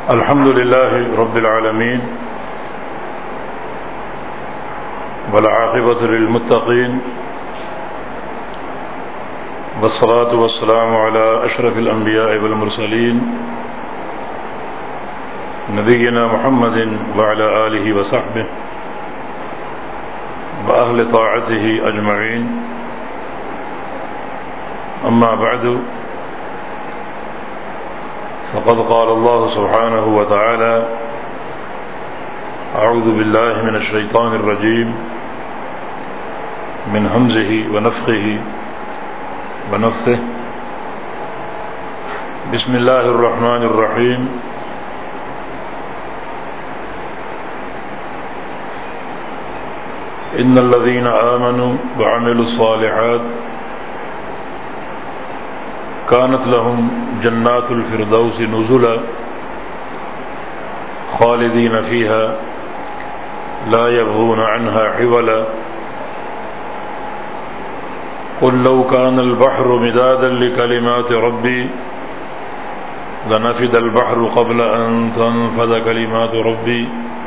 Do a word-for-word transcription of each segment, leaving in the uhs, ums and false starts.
الحمد لله رب العالمين والعاقبة للمتقين والصلاة والسلام على أشرف الأنبياء والمرسلين نبينا محمد وعلى آله وصحبه وأهل طاعته أجمعين. أما بعد، فقد قال الله سبحانه وتعالى: أعوذ بالله من الشيطان الرجيم من همزه ونفخه ونفثه. بسم الله الرحمن الرحيم. إن الذين آمنوا وعملوا الصالحات كانت لهم جنات الفردوس نزلا خالدين فيها لا يبغون عنها حولا. قل لو كان البحر مدادا لكلمات ربي لنفد البحر قبل أن تنفد كلمات ربي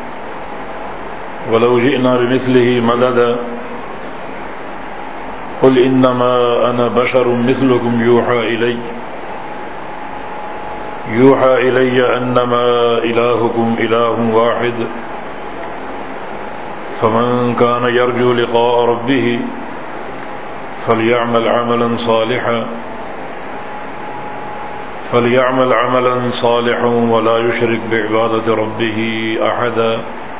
ولو جئنا بمثله مددا. قل إنما أنا بشر مثلكم يوحى إلي يوحى إلي أنما إلهكم إله واحد فمن كان يرجو لقاء ربه فليعمل عملا صالحا فليعمل عملا صالحا ولا يشرك بعبادة ربه أحدا.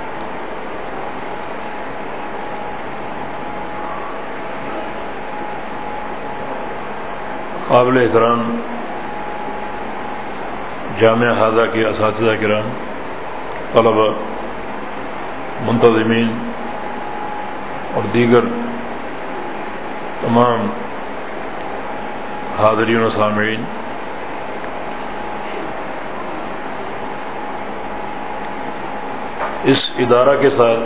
قابل احترام جامعہ ہاذا کے اساتذہ کرام، طلبہ، منتظمین اور دیگر تمام حاضرین و سامعین، اس ادارہ کے ساتھ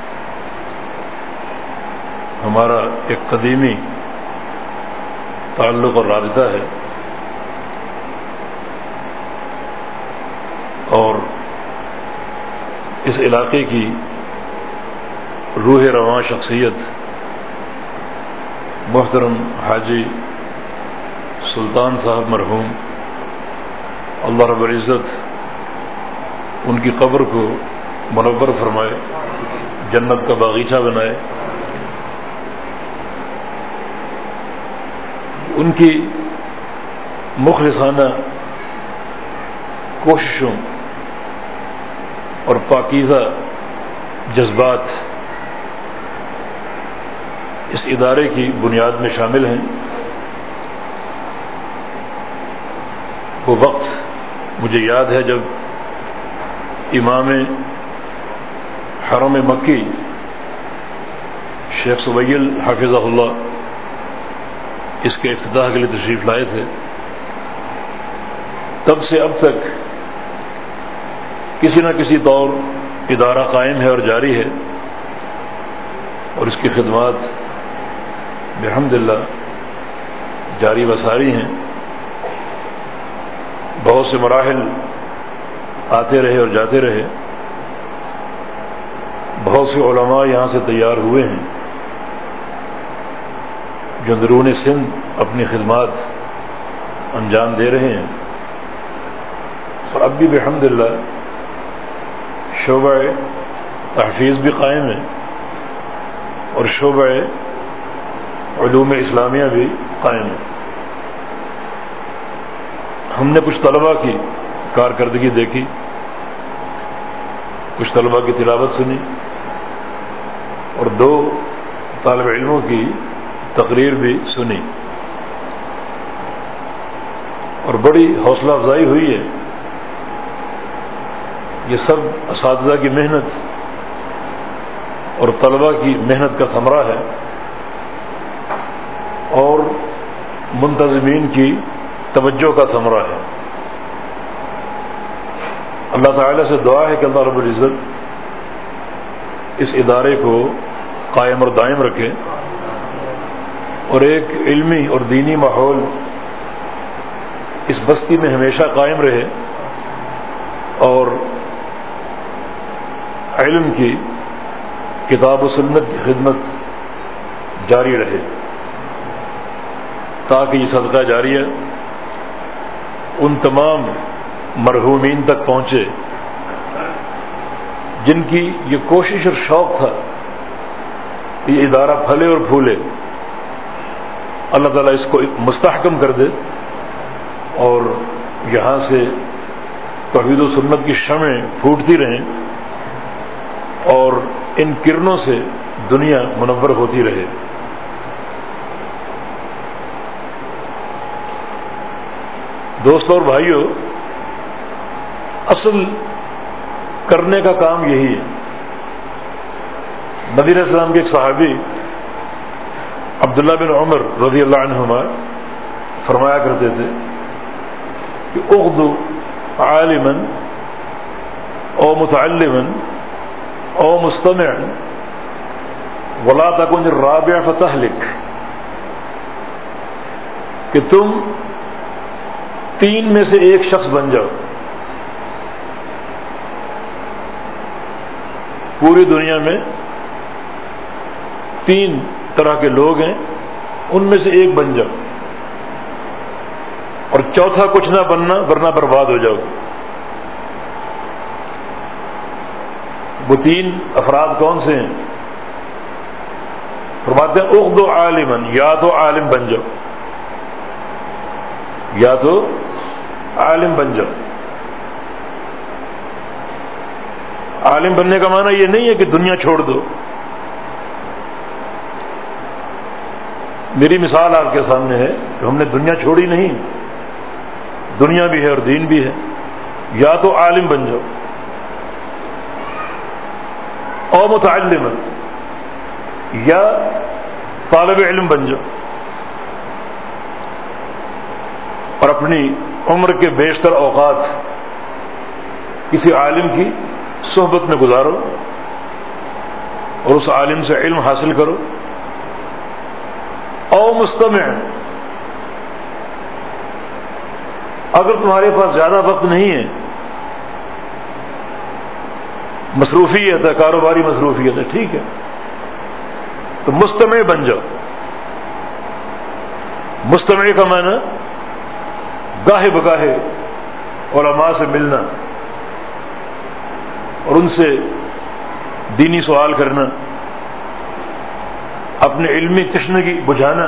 ہمارا ایک قدیمی تعلق اور رابطہ ہے، اور اس علاقے کی روح رواں شخصیت محترم حاجی سلطان صاحب مرحوم، اللہ رب العزت ان کی قبر کو منور فرمائے، جنت کا باغیچہ بنائے. ان کی مخلصانہ کوششوں اور پاکیزہ جذبات اس ادارے کی بنیاد میں شامل ہیں. وہ وقت مجھے یاد ہے جب امام حرم مکی شیخ سبیل حافظہ اللہ اس کے افتتاح کے لیے تشریف لائے تھے. تب سے اب تک کسی نہ کسی طور ادارہ قائم ہے اور جاری ہے، اور اس کی خدمات بحمدللہ جاری و ساری ہیں. بہت سے مراحل آتے رہے اور جاتے رہے. بہت سے علماء یہاں سے تیار ہوئے ہیں جو اندرون سندھ اپنی خدمات انجام دے رہے ہیں، اور اب بھی بحمدللہ شعبہ تحفیظ بھی قائم ہے اور شعبہ علوم اسلامیہ بھی قائم ہے. ہم نے کچھ طلباء کی کارکردگی دیکھی، کچھ طلباء کی تلاوت سنی، اور دو طالب علموں کی تقریر بھی سنی، اور بڑی حوصلہ افزائی ہوئی ہے. یہ سب اساتذہ کی محنت اور طلباء کی محنت کا ثمرہ ہے، اور منتظمین کی توجہ کا ثمرہ ہے. اللہ تعالیٰ سے دعا ہے کہ اللہ رب العزت اس ادارے کو قائم اور دائم رکھے، اور ایک علمی اور دینی ماحول اس بستی میں ہمیشہ قائم رہے، اور علم کی کتاب و سنت کی خدمت جاری رہے، تاکہ یہ صدقہ جاریہ ان تمام مرحومین تک پہنچے جن کی یہ کوشش اور شوق تھا کہ یہ ادارہ پھلے اور پھولے۔ اللہ تعالیٰ اس کو مستحکم کر دے اور یہاں سے توحید و سنت کی شمعیں پھوٹتی رہیں اور ان کرنوں سے دنیا منور ہوتی رہے۔ دوستوں اور بھائیوں، اصل کرنے کا کام یہی ہے۔ نبی علیہ السلام کے ایک صحابی عبداللہ بن عمر رضی اللہ عنہما فرمایا کرتے تھے کہ اغدو عالما او متعلما او مستمعا ولا تكن الرابع فتهلك، کہ تم تین میں سے ایک شخص بن جاؤ۔ پوری دنیا میں تین طرح کے لوگ ہیں، ان میں سے ایک بن جاؤ، اور چوتھا کچھ نہ بننا ورنہ برباد ہو جاؤ۔ وہ تین افراد کون سے ہیں؟ فرماتے ہیں اغدو عالما، یا تو عالم بن جاؤ، یا تو عالم بن جاؤ۔ عالم بننے کا معنی یہ نہیں ہے کہ دنیا چھوڑ دو۔ میری مثال آپ کے سامنے ہے کہ ہم نے دنیا چھوڑی نہیں، دنیا بھی ہے اور دین بھی ہے۔ یا تو عالم بن جاؤ او متعلم، یا طالب علم بن جاؤ اور اپنی عمر کے بیشتر اوقات کسی عالم کی صحبت میں گزارو اور اس عالم سے علم حاصل کرو۔ او مستمع، اگر تمہارے پاس زیادہ وقت نہیں ہے، مصروفیت ہے، کاروباری مصروفیت ہے، ٹھیک ہے، تو مستمع بن جاؤ۔ مستمع کا معنی گاہے بگاہے علماء سے ملنا اور ان سے دینی سوال کرنا، اپنے علمی تشنگی بجھانا،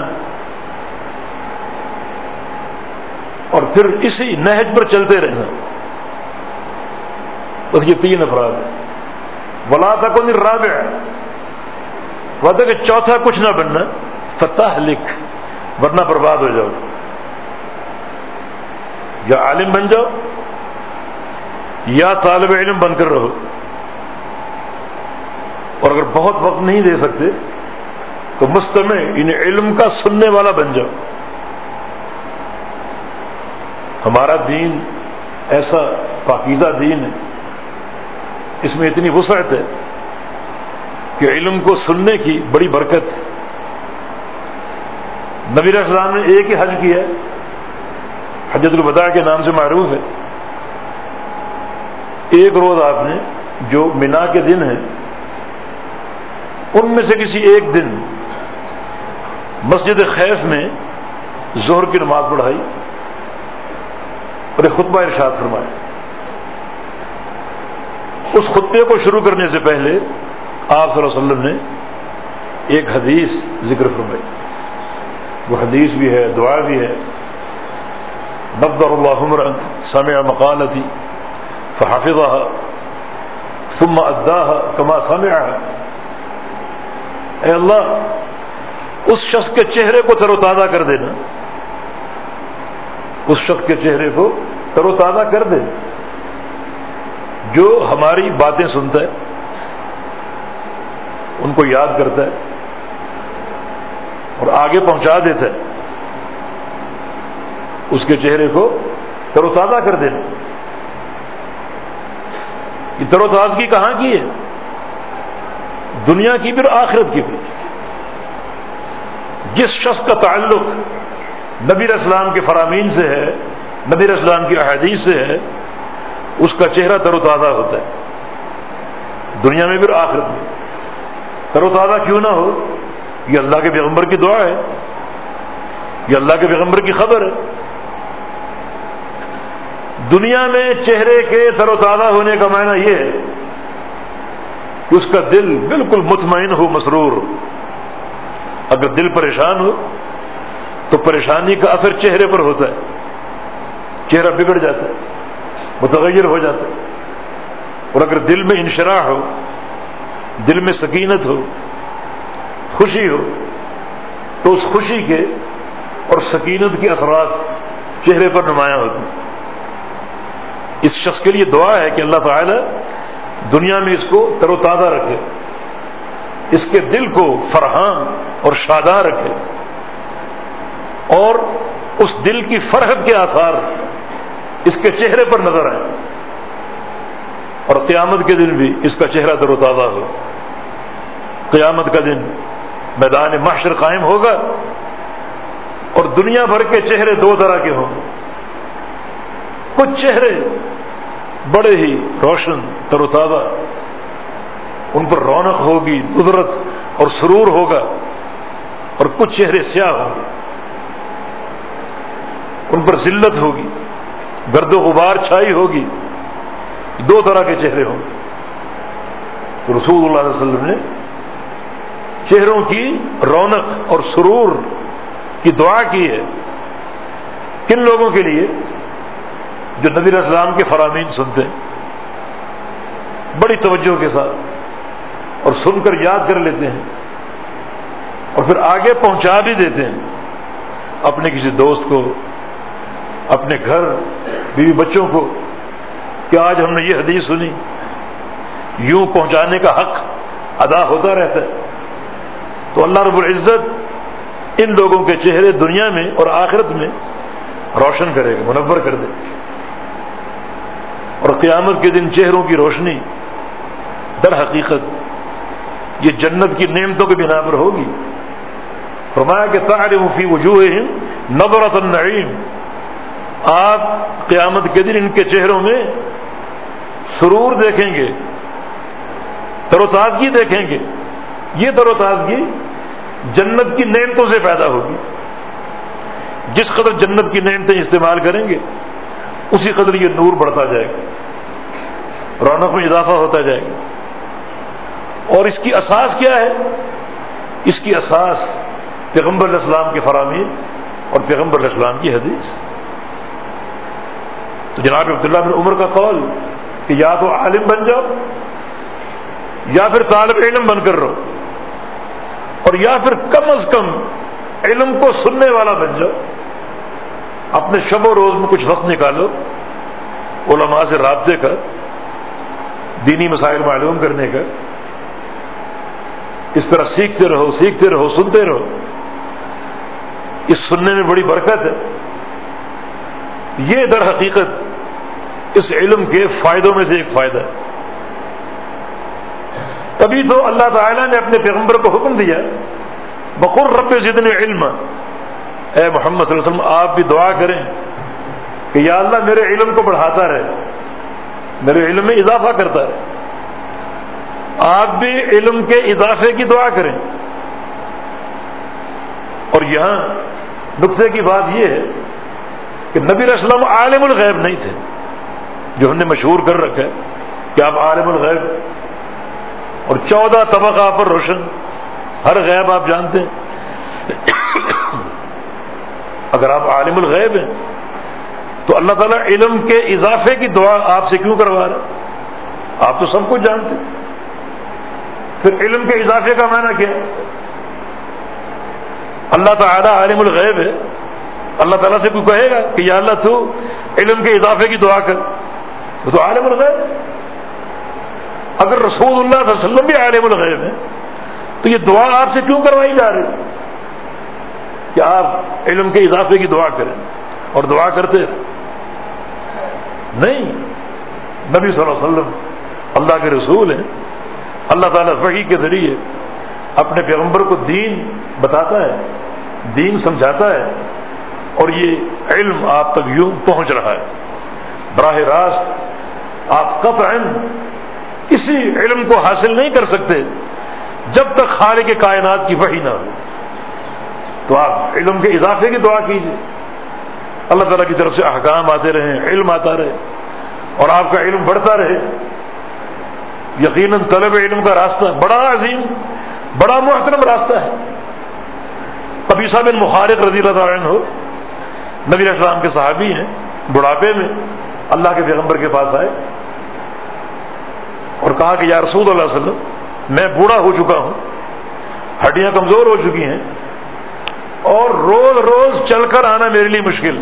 اور پھر اسی نہج پر چلتے رہنا۔ بس یہ تین افراد ہیں۔ ولا تکن الرابع، وعدہ کہ چوتھا کچھ نہ بننا، فتہلک، ورنہ برباد ہو جاؤ۔ یا عالم بن جاؤ یا طالب علم بن کر رہو، اور اگر بہت وقت نہیں دے سکتے تو مستمع ان علم کا سننے والا بن جاؤ۔ ہمارا دین ایسا پاکیزہ دین ہے، اس میں اتنی وسعت ہے کہ علم کو سننے کی بڑی برکت ہے۔ نبی علیہ السلام نے ایک ہی حج کیا ہے، حجۃ الوداع کے نام سے معروف ہے۔ ایک روز آپ نے جو منا کے دن ہیں ان میں سے کسی ایک دن مسجد خیف میں ظہر کی نماز پڑھائی اور ایک خطبہ ارشاد فرمایا۔ اس خطبے کو شروع کرنے سے پہلے آپ صلی اللہ علیہ وسلم نے ایک حدیث ذکر فرمائی، وہ حدیث بھی ہے، دعا بھی ہے۔ نضر اللہ امرأ سمع مقالتی فحفظها ثم اداها كما سمعها، اے اللہ اس شخص کے چہرے کو تر و تازہ کر دینا، اس شخص کے چہرے کو تر و تازہ کر دے جو ہماری باتیں سنتا ہے، ان کو یاد کرتا ہے اور آگے پہنچا دیتا ہے۔ اس کے چہرے کو تر و تازہ کر دینا۔ یہ تر و تازگی کہاں کی ہے؟ دنیا کی بھی اور آخرت کی بھی۔ جس شخص کا تعلق نبی علیہ السلام کے فرامین سے ہے، نبی علیہ السلام کی احادیث سے ہے، اس کا چہرہ تر و تازہ ہوتا ہے، دنیا میں بھی اور آخرت میں۔ تر و تازہ کیوں نہ ہو؟ یہ اللہ کے پیغمبر کی دعا ہے، یہ اللہ کے پیغمبر کی خبر ہے۔ دنیا میں چہرے کے تر و تازہ ہونے کا معنی یہ ہے کہ اس کا دل بالکل مطمئن ہو، مسرور ہو۔ اگر دل پریشان ہو تو پریشانی کا اثر چہرے پر ہوتا ہے، چہرہ بگڑ جاتا ہے، متغیر ہو جاتا ہے۔ اور اگر دل میں انشراح ہو، دل میں سکینت ہو، خوشی ہو، تو اس خوشی کے اور سکینت کے اثرات چہرے پر نمایاں ہوتے ہیں۔ اس شخص کے لیے دعا ہے کہ اللہ تعالی دنیا میں اس کو تر و تازہ رکھے، اس کے دل کو فرحان اور شاداں رکھے، اور اس دل کی فرحت کے آثار اس کے چہرے پر نظر آئیں، اور قیامت کے دن بھی اس کا چہرہ تر و تازہ ہو۔ قیامت کا دن میدان محشر قائم ہوگا اور دنیا بھر کے چہرے دو طرح کے ہوں گے۔ کچھ چہرے بڑے ہی روشن تر و تازہ، ان پر رونق ہوگی، قدرت اور سرور ہوگا، اور کچھ چہرے سیاہ ہوں گے، ان پر ذلت ہوگی، گرد و غبار چھائی ہوگی، دو طرح کے چہرے ہوں گے۔ تو رسول اللہ علیہ وسلم نے چہروں کی رونق اور سرور کی دعا کی ہے۔ کن لوگوں کے لیے؟ جو نبی علیہ السلام کے فرامین سنتے ہیں بڑی توجہ کے ساتھ، اور سن کر یاد کر لیتے ہیں، اور پھر آگے پہنچا بھی دیتے ہیں اپنے کسی دوست کو، اپنے گھر بیوی بچوں کو، کہ آج ہم نے یہ حدیث سنی، یوں پہنچانے کا حق ادا ہوتا رہتا ہے۔ تو اللہ رب العزت ان لوگوں کے چہرے دنیا میں اور آخرت میں روشن کرے گا، منور کر دے گا، اور قیامت کے دن چہروں کی روشنی در حقیقت یہ جنت کی نعمتوں کے بنا پر ہوگی۔ فرمایا کہ تعرف فی وجوہہم نظرۃ النعیم، آپ قیامت کے دن ان کے چہروں میں سرور دیکھیں گے، تر و تازگی دیکھیں گے۔ یہ تر و تازگی جنت کی نعمتوں سے پیدا ہوگی۔ جس قدر جنت کی نعمتیں استعمال کریں گے اسی قدر یہ نور بڑھتا جائے گا، رونق میں اضافہ ہوتا جائے گا۔ اور اس کی اساس کیا ہے؟ اس کی اساس پیغمبر علیہ السلام کے فرامین اور پیغمبر علیہ السلام کی حدیث۔ تو جناب عبداللہ بن عمر کا قول کہ یا تو عالم بن جاؤ، یا پھر طالب علم بن کر رہو، اور یا پھر کم از کم علم کو سننے والا بن جاؤ۔ اپنے شب و روز میں کچھ وقت نکالو علماء سے رابطے کا، دینی مسائل معلوم کرنے کا، اس طرح سیکھتے رہو سیکھتے رہو سنتے رہو۔ اس سننے میں بڑی برکت ہے۔ یہ در حقیقت اس علم کے فائدوں میں سے ایک فائدہ ہے۔ تبھی تو اللہ تعالیٰ نے اپنے پیغمبر کو حکم دیا وقل رب زدنی علما، اے محمد صلی اللہ علیہ وسلم آپ بھی دعا کریں کہ یا اللہ میرے علم کو بڑھاتا رہے، میرے علم میں اضافہ کرتا رہے۔ آپ بھی علم کے اضافے کی دعا کریں۔ اور یہاں نقطے کی بات یہ ہے کہ نبی علیہ السلام عالم الغیب نہیں تھے، جو ہم نے مشہور کر رکھا ہے کہ آپ عالم الغیب، اور چودہ طبقہ پر روشن، ہر غیب آپ جانتے ہیں۔ اگر آپ عالم الغیب ہیں تو اللہ تعالیٰ علم کے اضافے کی دعا آپ سے کیوں کروا رہا ہے؟ آپ تو سب کچھ جانتے ہیں، پھر علم کے اضافے کا معنی کیا ہے؟ اللہ تعالیٰ عالم الغیب ہے، اللہ تعالیٰ سے کوئی کہے گا کہ یا اللہ تو علم کے اضافے کی دعا کر، وہ تو عالم الغیب ہے۔ اگر رسول اللہ صلی اللہ علیہ وسلم بھی عالم الغیب ہے تو یہ دعا آپ سے کیوں کروائی جا رہی کہ آپ علم کے اضافے کی دعا کریں اور دعا کرتے نہیں؟ نبی صلی اللہ علیہ وسلم اللہ کے رسول ہیں، اللہ تعالیٰ وحی کے ذریعے اپنے پیغمبر کو دین بتاتا ہے، دین سمجھاتا ہے، اور یہ علم آپ تک یوں پہنچ رہا ہے، براہ راست آپ قطعاً کسی علم کو حاصل نہیں کر سکتے جب تک خالق کائنات کی وحی نہ ہو. تو آپ علم کے اضافے کی دعا کیجیے، اللہ تعالیٰ کی طرف سے احکام آتے رہیں، علم آتا رہے اور آپ کا علم بڑھتا رہے. یقیناً طلب علم کا راستہ بڑا عظیم، بڑا محترم راستہ ہے. قبیصہ بن مخارق رضی اللہ تعالیٰ عنہ نبی علیہ السلام کے صحابی ہیں، بڑھاپے میں اللہ کے پیغمبر کے پاس آئے اور کہا کہ یا رسول اللہ صلی اللہ علیہ وسلم، میں بوڑھا ہو چکا ہوں، ہڈیاں کمزور ہو چکی ہیں اور روز روز چل کر آنا میرے لیے مشکل،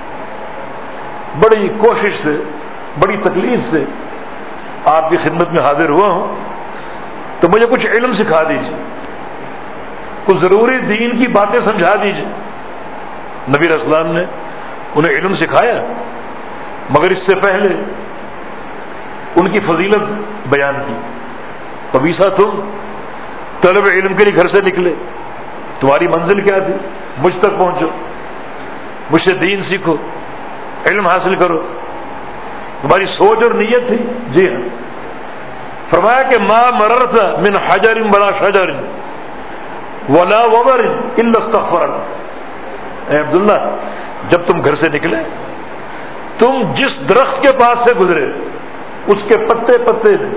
بڑی کوشش سے بڑی تکلیف سے آپ کی خدمت میں حاضر ہوا ہوں، تو مجھے کچھ علم سکھا دیجیے، کچھ ضروری دین کی باتیں سمجھا دیجیے. نبی علیہ السلام نے انہیں علم سکھایا، مگر اس سے پہلے ان کی فضیلت بیان کی. قبیصہ تم طلب علم کے لیے گھر سے نکلے، تمہاری منزل کیا تھی؟ مجھ تک پہنچو، مجھ سے دین سیکھو، علم حاصل کرو. تمہاری سوچ اور نیت تھی؟ جی ہاں. فرمایا کہ ما مررت من حجر ولا شجر ولا وبر الا استغفر. اے عبداللہ، جب تم گھر سے نکلے تم جس درخت کے پاس سے گزرے اس کے پتے پتے نے،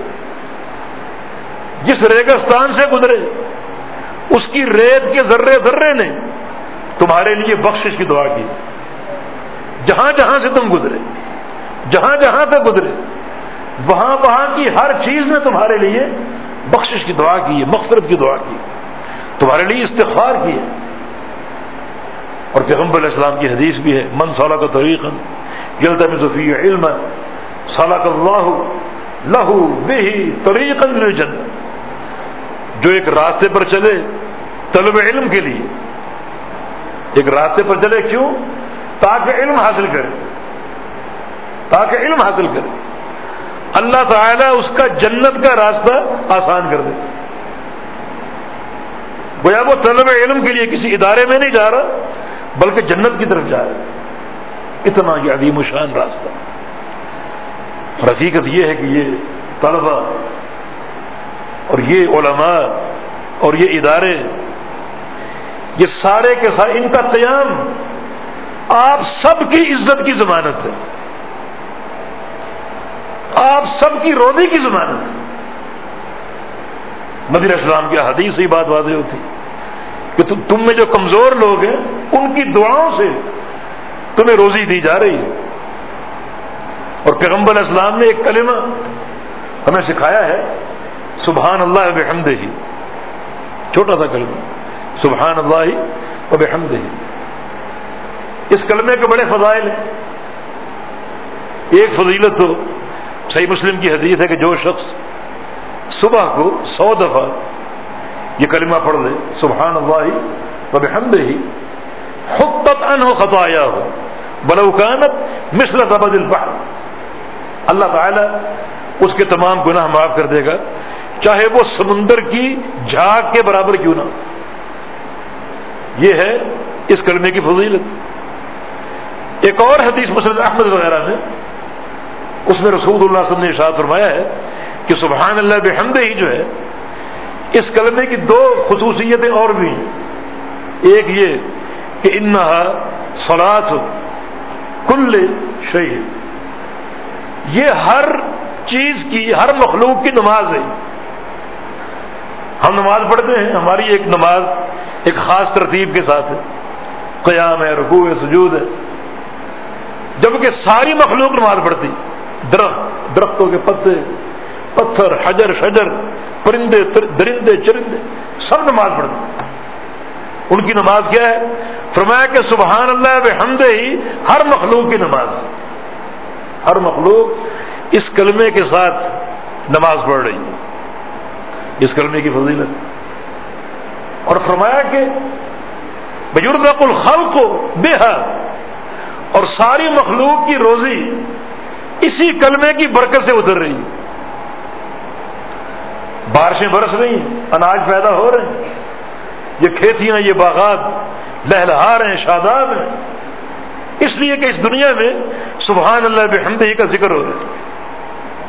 جس ریگستان سے گزرے اس کی ریت کے ذرے ذرے نے تمہارے لیے بخشش کی دعا کی. جہاں جہاں سے تم گزرے، جہاں جہاں سے گزرے، وہاں وہاں کی ہر چیز نے تمہارے لیے بخشش کی دعا کی ہے، مغفرت کی دعا کی، تمہارے لیے استغفار کی ہے. اور پیغمبر علیہ السلام کی حدیث بھی ہے، من سلک طریقا یلتمس فیہ علما سلک اللہ لہ بہ طریقا الی الجنہ. جو ایک راستے پر چلے طلب علم کے لیے، ایک راستے پر چلے، کیوں؟ تاکہ علم حاصل کرے، تاکہ علم حاصل کرے، اللہ تعالیٰ اس کا جنت کا راستہ آسان کر دے. گویا وہ طلب علم کے لیے کسی ادارے میں نہیں جا رہا بلکہ جنت کی طرف جا رہا ہے. اتنا یہ عظیم و شان راستہ. اور حقیقت یہ ہے کہ یہ طلبہ اور یہ علماء اور یہ ادارے، یہ سارے کے سارے، ان کا قیام آپ سب کی عزت کی ضمانت ہے، آپ سب کی روزی کی ضمانت ہے. نبی علیہ السلام کی حدیث سے ہی بات واضح ہوتی کہ تم میں جو کمزور لوگ ہیں ان کی دعاؤں سے تمہیں روزی دی جا رہی ہے. اور پیغمبر علیہ السلام نے ایک کلمہ ہمیں سکھایا ہے، سبحان اللہ وبحمدہ، چھوٹا سا کلمہ، سبحان اللہ وبحمدہ. اس کلمے کے بڑے فضائل ہیں. ایک فضیلت تو صحیح مسلم کی حدیث ہے کہ جو شخص صبح کو سو دفعہ یہ کلمہ پڑھ لے، سبحان اللہ وبحمدہ، حطت عنہ خطایاہ ولو کانت مثل زبد البحر. اللہ تعالی اس کے تمام گناہ معاف کر دے گا، چاہے وہ سمندر کی جھاگ کے برابر کیوں نہ. یہ ہے اس کلمے کی فضیلت. ایک اور حدیث مسند احمد وغیرہ میں، اس میں رسول اللہ صلی اللہ علیہ وسلم نے ارشاد فرمایا ہے کہ سبحان اللہ بحمدہ ہی جو ہے، اس کلمے کی دو خصوصیتیں اور بھی ہیں. ایک یہ کہ انہا صلاۃ کل شیء، یہ ہر چیز کی، ہر مخلوق کی نماز ہے. ہم نماز پڑھتے ہیں، ہماری ایک نماز ایک خاص ترتیب کے ساتھ ہے، قیام ہے، رکوع ہے، سجود ہے. جبکہ ساری مخلوق نماز پڑھتی، درخت، درختوں کے پتے، پتھر، حجر شجر، پرندے درندے چرندے، سب نماز پڑھتے. ان کی نماز کیا ہے؟ فرمایا کہ سبحان اللہ بحمدہ ہی ہر مخلوق کی نماز، ہر مخلوق اس کلمے کے ساتھ نماز پڑھ رہی ہے. اس کلمے کی فضیلت. اور فرمایا کہ بِيُرْزَقُ الْخَلْقُ بِهَا، اور ساری مخلوق کی روزی اسی کلمے کی برکت سے اتر رہی ہے. بارشیں برس رہی ہیں، اناج پیدا ہو رہے ہیں، یہ کھیتیاں، یہ باغات لہلہا رہے ہیں، شاداب ہیں، اس لیے کہ اس دنیا میں سبحان اللہ بحمدہ کا ذکر ہو رہا ہے.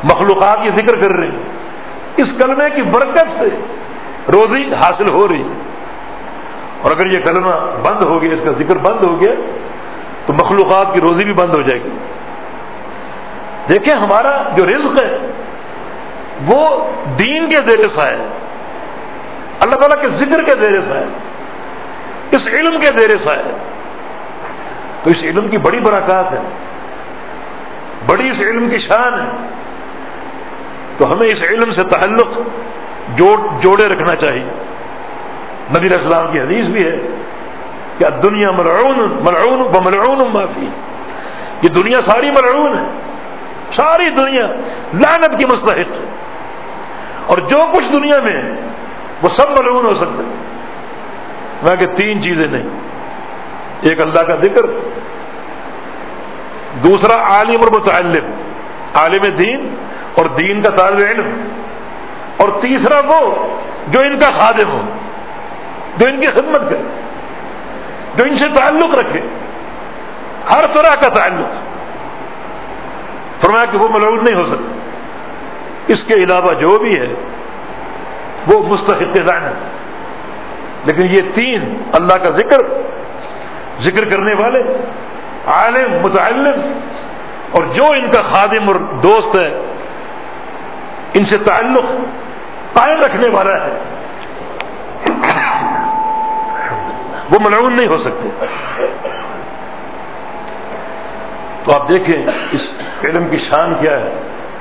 مخلوقات کی ذکر کر رہے ہیں. اس کلمے کی برکت سے روزی حاصل ہو رہی ہے. اور اگر یہ کلمہ بند ہو گیا، اس کا ذکر بند ہو گیا، تو مخلوقات کی روزی بھی بند ہو جائے گی. دیکھیں ہمارا جو رزق ہے وہ دین کے زیر سایہ ہے، اللہ تعالیٰ کے ذکر کے زیر سایہ ہے، اس علم کے زیر سایہ ہے. تو اس علم کی بڑی برکات ہے، بڑی اس علم کی شان ہے. تو ہمیں اس علم سے تعلق جوڑ جوڑے رکھنا چاہیے. نبی علیہ السلام کی حدیث بھی ہے کہ دنیا ملعون ملعون وملعون ما فی، یہ دنیا ساری ملعون ہے، ساری دنیا لعنت کی مستحق ہے، اور جو کچھ دنیا میں ہے وہ سب ملعون ہو سکتے ہیں. میں کہ تین چیزیں نہیں، ایک اللہ کا ذکر، دوسرا عالم اور متعلم، عالم دین اور دین کا طالب علم، اور تیسرا وہ جو ان کا خادم ہو، جو ان کی خدمت کرے، جو ان سے تعلق رکھے، ہر طرح کا تعلق. فرمایا کہ وہ ملعون نہیں ہو سکتا. اس کے علاوہ جو بھی ہے وہ مستحق لعنت. لیکن یہ تین، اللہ کا ذکر، ذکر کرنے والے، عالم، متعلم، اور جو ان کا خادم اور دوست ہے، ان سے تعلق قائم رکھنے والا ہے، وہ ملعون نہیں ہو سکتے. تو آپ دیکھیں اس علم کی شان کیا ہے.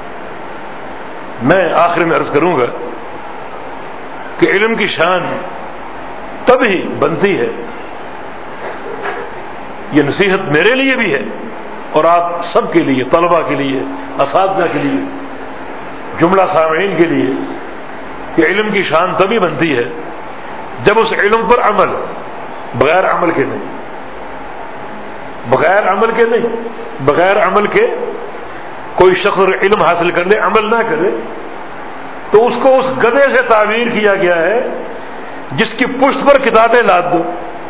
میں آخر میں عرض کروں گا کہ علم کی شان تبھی بنتی ہے، یہ نصیحت میرے لیے بھی ہے اور آپ سب کے لیے، طلباء کے لیے، اساتذہ کے لیے، جملہ سامعین کے لیے، کہ علم کی شان تبھی بنتی ہے جب اس علم پر عمل، بغیر عمل کے نہیں، بغیر عمل کے نہیں، بغیر عمل کے کوئی شخص علم حاصل کر لے، عمل نہ کرے، تو اس کو اس گدھے سے تعبیر کیا گیا ہے جس کی پشت پر کتابیں لاد دو،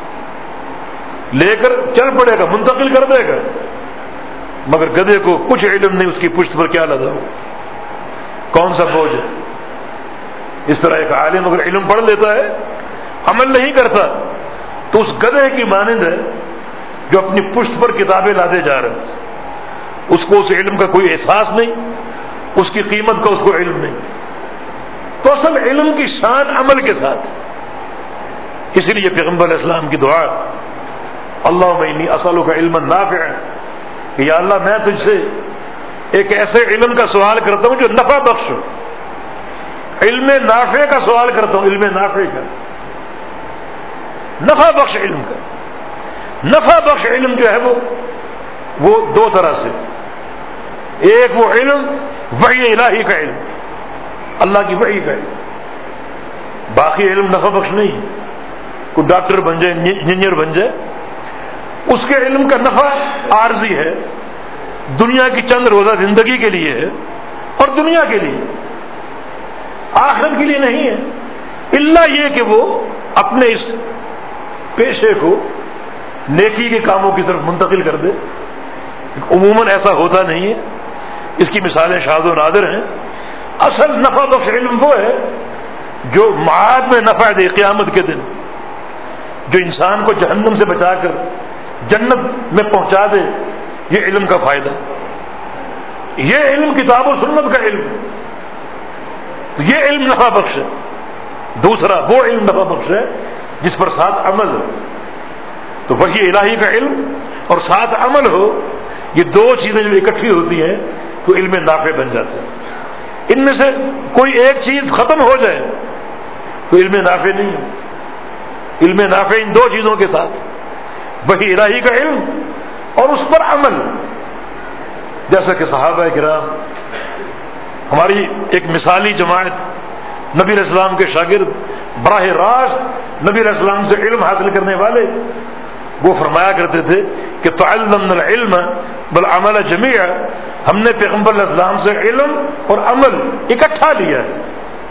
لے کر چل پڑے گا، منتقل کر دے گا، مگر گدھے کو کچھ علم نہیں اس کی پشت پر کیا لدا ہو، کون سا بوجھ ہے. اس طرح ایک عالم اگر علم پڑھ لیتا ہے، عمل نہیں کرتا، تو اس گدھے کی مانند ہے جو اپنی پشت پر کتابیں لادے جا رہے ہیں. اس کو اس علم کا کوئی احساس نہیں، اس کی قیمت کا اس کو علم نہیں. تو اصل علم کی شان عمل کے ساتھ. اسی لیے پیغمبر علیہ السلام کی دعا، اللہم انی اسألک علما نافعا، کہ یا اللہ میں تجھ سے ایک ایسے علم کا سوال کرتا ہوں جو نفع بخش ہو. علم نافع کا سوال کرتا ہوں، علم نافع کا، نفع بخش علم کا. نفع بخش علم جو ہے وہ وہ دو طرح سے، ایک وہ علم وحی الہی کا علم، اللہ کی وحی کا علم. باقی علم نفع بخش نہیں. کوئی ڈاکٹر بن جائے، انجینئر بن جائے، اس کے علم کا نفع عارضی ہے، دنیا کی چند روزہ زندگی کے لیے ہے اور دنیا کے لیے، آخرت کے لیے نہیں ہے. الا یہ کہ وہ اپنے اس پیشے کو نیکی کے کاموں کی طرف منتقل کر دے. عموماً ایسا ہوتا نہیں ہے، اس کی مثالیں شاذ و نادر ہیں. اصل نفع بخش علم وہ ہے جو معاد میں نفع دے قیامت کے دن، جو انسان کو جہنم سے بچا کر جنت میں پہنچا دے. یہ علم کا فائدہ، یہ علم کتاب و سنت کا علم، تو یہ علم نفع بخش ہے. دوسرا وہ علم نفع بخش ہے جس پر ساتھ عمل ہو. تو وحی الہی کا علم اور ساتھ عمل ہو، یہ دو چیزیں جو اکٹھی ہوتی ہیں تو علم نافع بن جاتا ہے. ان میں سے کوئی ایک چیز ختم ہو جائے تو علم نافع نہیں ہے. علم نافع ان دو چیزوں کے ساتھ، وحی الہی کا علم اور اس پر عمل. جیسا کہ صحابہ کرام، ہماری ایک مثالی جماعت، نبی علیہ السلام کے شاگرد، براہ راست نبی علیہ السلام سے علم حاصل کرنے والے، وہ فرمایا کرتے تھے کہ تعلمنا العلم بالعمل جميعا، ہم نے پیغمبر علیہ السلام سے علم اور عمل اکٹھا لیا ہے.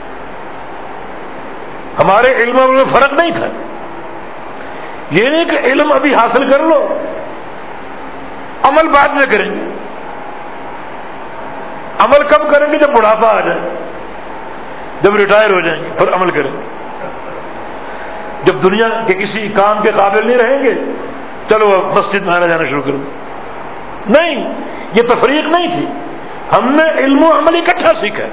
ہمارے علم اور میں فرق نہیں تھا. یہ نہیں کہ علم ابھی حاصل کر لو، عمل بعد میں کریں گے. عمل کب کریں گے؟ جب بڑھاپا آ جائے، جب ریٹائر ہو جائیں گے پھر عمل کریں گے۔ جب دنیا کے کسی کام کے قابل نہیں رہیں گے، چلو اب مسجد میں آنا جانا شروع کرو۔ نہیں، یہ تفریق نہیں تھی، ہم نے علم و عمل اکٹھا سیکھا۔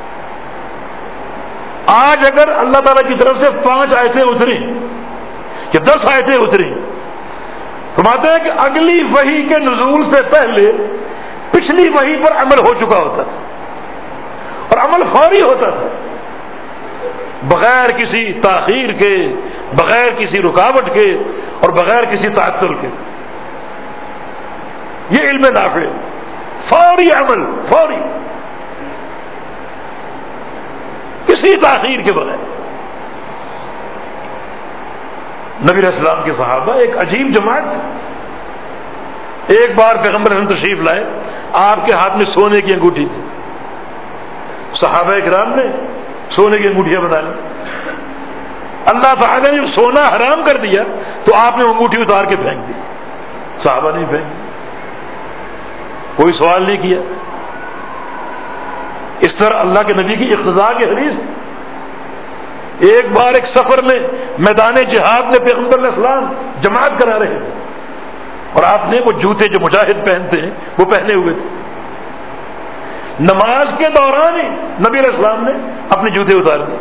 آج اگر اللہ تعالیٰ کی طرف سے پانچ آیتیں اتری کہ دس آیتیں اتری، فرماتے ہیں کہ اگلی وحی کے نزول سے پہلے پچھلی وحی پر عمل ہو چکا ہوتا تھا، اور عمل فوری ہوتا تھا، بغیر کسی تاخیر کے، بغیر کسی رکاوٹ کے، اور بغیر کسی تعطل کے۔ یہ علم نافع، فوری عمل، فوری، کسی تاخیر کے بغیر۔ نبی علیہ السلام کے صحابہ ایک عجیب جماعت تھی۔ ایک بار پیغمبر ہم تشریف لائے، آپ کے ہاتھ میں سونے کی انگوٹھی تھی، صحابہ کرام نے سونے کی انگوٹھیاں بنا لی۔ اللہ تعالیٰ نے سونا حرام کر دیا تو آپ نے انگوٹھی اتار کے پھینک دی، صحابہ نہیں پھینک دی، کوئی سوال نہیں کیا۔ اس طرح اللہ کے نبی کی اقتداء کی حدیث۔ ایک بار ایک سفر میں میدان جہاد میں پیغمبر علیہ السلام جماعت کرا رہے تھے، اور آپ نے وہ جوتے جو مجاہد پہنتے ہیں وہ پہنے ہوئے تھے۔ نماز کے دوران ہی نبی علیہ السلام نے اپنے جوتے اتار دیے،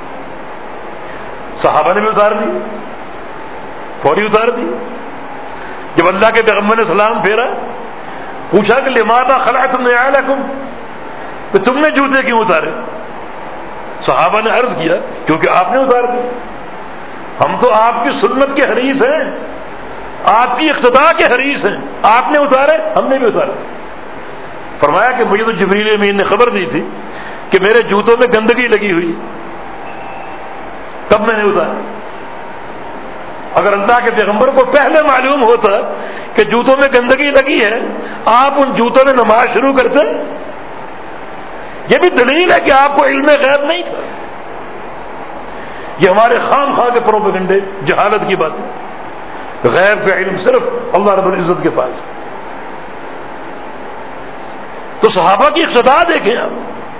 صحابہ نے بھی اتار دی، فوری اتار دی۔ جب اللہ کے پیغمبر نے سلام پھیرا، پوچھا کہ لماذا خلعتم نعالکم، کہ تم نے جوتے کیوں اتارے؟ صحابہ نے عرض کیا کیونکہ آپ نے اتار دی، ہم تو آپ کی سنت کے حریص ہیں، آپ کی اقتداء کے حریص ہیں، آپ نے اتارے، ہم نے بھی اتارے۔ فرمایا کہ مجھے تو جبریل امین نے خبر دی تھی کہ میرے جوتوں میں گندگی لگی ہوئی، تب میں نے اتارا۔ اگر اللہ کے پیغمبر کو پہلے معلوم ہوتا کہ جوتوں میں گندگی لگی ہے، آپ ان جوتوں میں نماز شروع کرتے؟ یہ بھی دلیل ہے کہ آپ کو علم غیب نہیں تھا۔ یہ ہمارے خام خواہ کے پروپیگنڈے، جہالت کی بات ہے۔ غیب کا علم صرف اللہ رب العزت کے پاس ہے۔ تو صحابہ کی اقتداء دیکھیں آپ،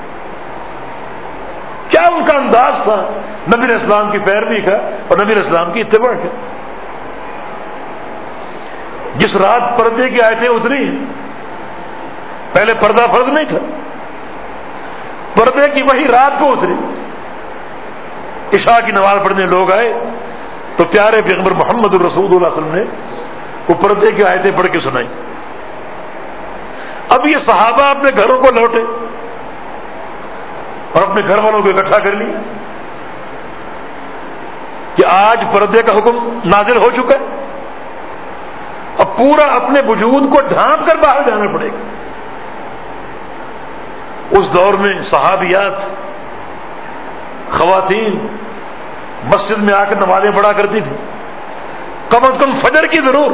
کیا ان کا انداز تھا نبی علیہ السلام کی پیروی کا اور نبی علیہ السلام کی اتباع کا۔ جس رات پردے کی آیتیں اتری، پہلے پردہ فرض نہیں تھا، پردے کی وہی رات کو اتری۔ عشاء کی نماز پڑھنے لوگ آئے تو پیارے پیغمبر محمد الرسول اللہ علیہ وسلم نے وہ پردے کی آیتیں پڑھ کے سنائی۔ اب یہ صحابہ اپنے گھروں کو لوٹے اور اپنے گھر والوں کو اکٹھا کر لیا کہ آج پردے کا حکم نازل ہو چکا ہے، اب پورا اپنے وجود کو ڈھانپ کر باہر جانا پڑے گا۔ اس دور میں صحابیات، خواتین مسجد میں آ کر نمازیں پڑھا کرتی تھی، کم از کم فجر کی ضرور۔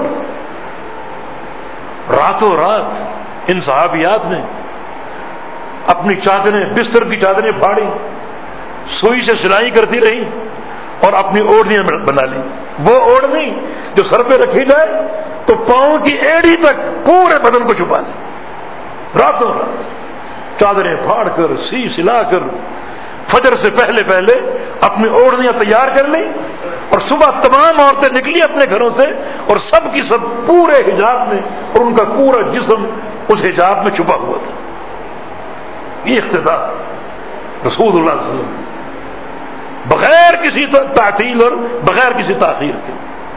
راتوں رات ان صحابیات نے اپنی چادریں، بستر کی چادریں پھاڑی، سوئی سے سلائی کرتی رہی اور اپنی اوڑھنیاں بنا لی۔ وہ اوڑھنی جو سر پہ رکھی جائے تو پاؤں کی ایڑی تک پورے بدن کو چھپا لے، راتوں رات چادریں پھاڑ کر، سی سلا کر، فجر سے پہلے پہلے اپنی اوڑھنیاں تیار کر لی، اور صبح تمام عورتیں نکلی اپنے گھروں سے، اور سب کی سب پورے حجاب میں، اور ان کا پورا جسم اس حجاب میں چھپا ہوا تھا۔ یہ اقتداء رسول اللہ صلی اللہ علیہ وسلم، بغیر کسی تعطیل اور بغیر کسی تاخیر کے۔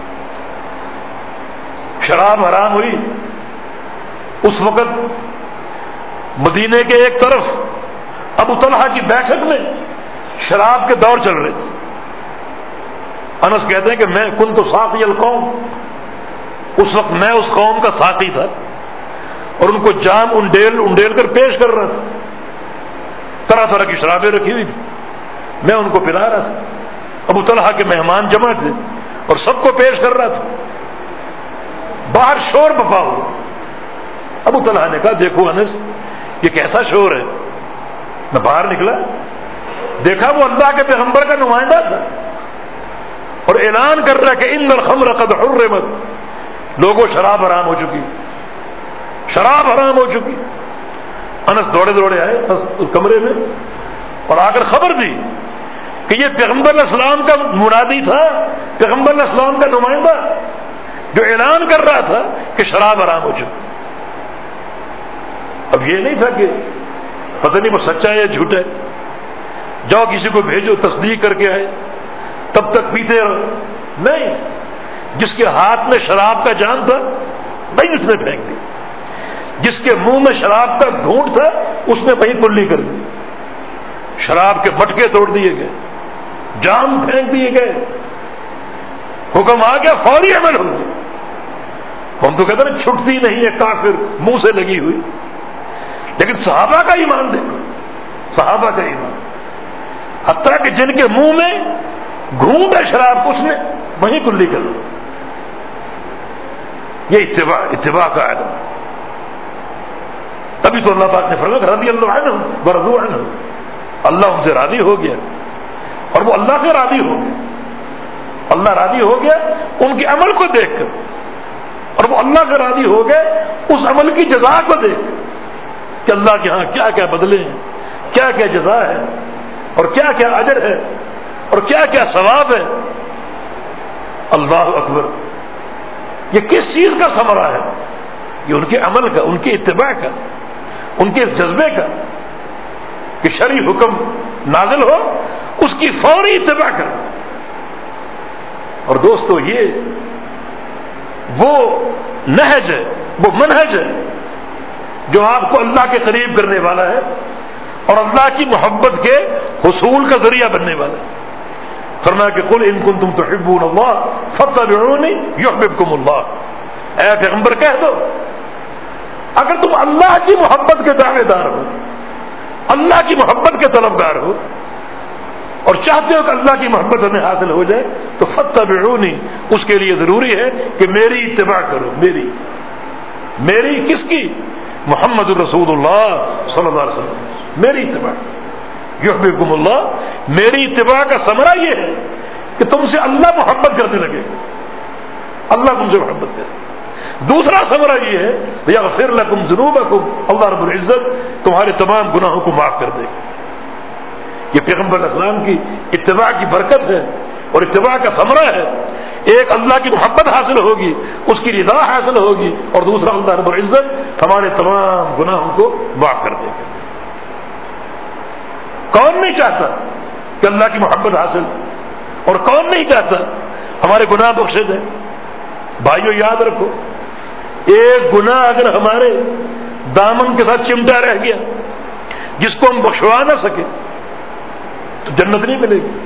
شراب حرام ہوئی، اس وقت مدینے کے ایک طرف ابو طلحہ کی بیٹھک میں شراب کے دور چل رہے تھے۔ انس کہتے ہیں کہ میں کن تو ساقی القوم، اس وقت میں اس قوم کا ساقی تھا اور ان کو جام انڈیل انڈیل کر پیش کر رہا تھا۔ طرح طرح کی شرابیں رکھی ہوئی تھی، میں ان کو پلا رہا تھا۔ ابو طلحہ کے مہمان جمع تھے اور سب کو پیش کر رہا تھا۔ باہر شور بپا ہوا۔ ابو طلحہ نے کہا دیکھو انس، یہ کیسا شور ہے؟ میں باہر نکلا، دیکھا وہ اللہ کے پیغمبر کا نمائندہ تھا اور اعلان کر رہا کہ ان الخمر قد حرمت، لوگوں شراب حرام ہو چکی، شراب حرام ہو چکی۔ انس دوڑے دوڑے آئے اس کمرے میں اور آ کر خبر دی کہ یہ پیغمبر علیہ السلام کا منادی تھا، پیغمبر علیہ السلام کا نمائندہ جو اعلان کر رہا تھا کہ شراب حرام ہو چکی۔ اب یہ نہیں تھا کہ پتہ نہیں وہ سچا ہے یا جھوٹا ہے، جاؤ کسی کو بھیجو تصدیق کر کے آئے تب تک پیتے رہو، نہیں، جس کے ہاتھ میں شراب کا جام تھا نہیں اس نے پھینک دی، جس کے منہ میں شراب کا گھونٹ تھا اس نے وہی کلی کر دی، شراب کے مٹکے توڑ دیے گئے، جام پھینک دیے گئے، حکم آ گیا، فوری عمل ہو گیا۔ ہم تو کہتے ہیں چھٹتی نہیں ہے کافر منہ سے لگی ہوئی، لیکن صحابہ کا ایمان دیکھو، صحابہ کا ایمان، حتیٰ کہ جن کے منہ میں گھونٹ ہے شراب اس نے وہی کلی کر دی۔ یہ اتباع اتباع کا عالم، تبھی تو اللہ پاک نے فرمایا رضی اللہ عنہم ورضوا عنہ، اللہ ان سے راضی ہو گیا اور وہ اللہ سے راضی ہو گیا، اللہ راضی ہو گیا ان کے عمل کو دیکھ کر، اور وہ اللہ سے راضی ہو گئے اس عمل کی جزا کو دیکھ کہ اللہ کے ہاں کیا کیا بدلے ہیں، کیا کیا جزا ہے اور کیا کیا اجر ہے اور کیا کیا ثواب ہے۔ اللہ اکبر، یہ کس چیز کا ثمرہ ہے؟ یہ ان کے عمل کا، ان کے اتباع کا، ان کے اس جذبے کا کہ شرعی حکم نازل ہو اس کی فوری اتباع کر۔ اور دوستو یہ وہ نہج ہے، وہ منہج ہے جو آپ کو اللہ کے قریب کرنے والا ہے اور اللہ کی محبت کے حصول کا ذریعہ بننے والا ہے۔ فرمایا کہ قل ان کنتم تحبون اللہ فاتبعونی یحببکم اللہ، اے پیغمبر کہہ دو اگر تم اللہ کی محبت کے دعوے دار ہو، اللہ کی محبت کے طلبگار ہو اور چاہتے ہو کہ اللہ کی محبت ہمیں حاصل ہو جائے تو فاتبعونی، اس کے لیے ضروری ہے کہ میری اتباع کرو، میری میری کس کی؟ محمد الرسول اللہ صلی اللہ علیہ وسلم، میری اتباع۔ یحببکم اللہ، میری اتباع کا ثمرہ یہ ہے کہ تم سے اللہ محبت کرنے لگے، اللہ تم سے محبت کرے۔ دوسرا ثمرہ یہ ہے یغفر لکم ذنوبکم، اللہ رب العزت تمہارے تمام گناہوں کو معاف کر دے گا۔ یہ پیغمبر علیہ السلام کی اتباع کی برکت ہے اور اتباع کا ثمرہ ہے۔ ایک اللہ کی محبت حاصل ہوگی، اس کی رضا حاصل ہوگی، اور دوسرا اللہ رب العزت ہمارے تمام گناہوں کو معاف کر دے گا۔ کون نہیں چاہتا کہ اللہ کی محبت حاصل، اور کون نہیں چاہتا ہمارے گناہ بخشے جائیں؟ بھائیو یاد رکھو، ایک گناہ اگر ہمارے دامن کے ساتھ چمٹا رہ گیا جس کو ہم بخشوا نہ سکے تو جنت نہیں ملے گی۔